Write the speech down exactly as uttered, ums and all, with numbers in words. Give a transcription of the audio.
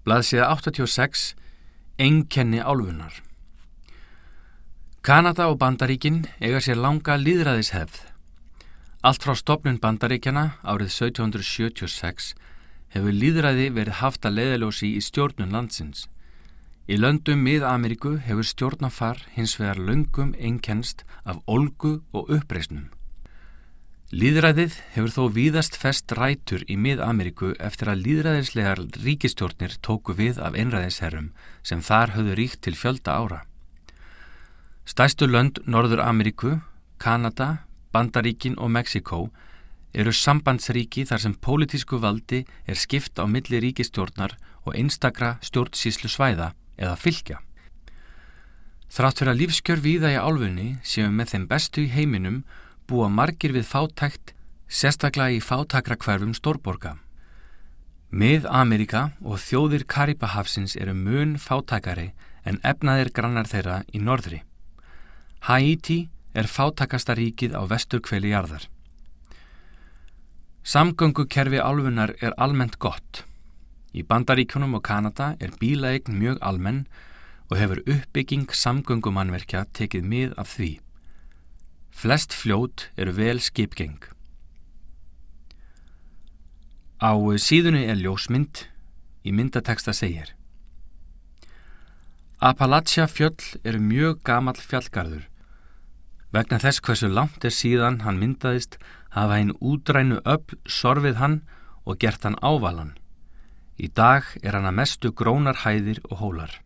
Blaðsíða áttatíu og sex. Einkenni álfunnar. Kanada og Bandaríkin eiga sér langa lýðræðishefð. Allt frá stofnun Bandaríkjanna árið sautján hundrað sjötíu og sex hefur lýðræði verið haft að leiðarljósi í stjórnun landsins. Í löndum Mið-Ameríku hefur stjórnarfar hins vegar löngum einkennst af ólgu og uppreisnum. Lýðræðið hefur þó víðast fest rætur í Mið-Ameríku eftir að lýðræðislegar ríkisstjórnir tóku við af einræðisherrum sem þar höfðu ríkt til fjölda ára. Stærstu lönd Norður-Ameríku, Kanada, Bandaríkin og Mexíkó eru sambandsríki þar sem pólitísku valdi er skipt á milli ríkisstjórnar og einstakra stjórnsýslu svæða eða fylkja. Þrátt fyrir að lífskjör víða í álfunni séu með þeim bestu í heiminum búa margir við fátækt, sérstaklega í fátækrahverfum stórborga. Mið-Ameríka og þjóðir Karíbahafsins eru mun fátækari en efnaðir grannar þeirra í norðri. Haítí er fátækasta ríkið á vesturhveli jarðar. Samgöngukerfi álfunnar er almennt gott. Í Bandaríkjunum og Kanada er bílaeign mjög almenn og hefur uppbygging samgöngumannverkja tekið mið af því. Flest fljót eru vel skipgeng. Á síðunni er ljósmynd, í myndateksta segir: Appalachia fjöll eru mjög gamall fjallgarður. Vegna þess hversu langt er síðan hann myndaðist hafa hinn útrænu öfl sorfið hann og gert hann ávalan. Í dag er hann að mestu grónar hæðir og hólar.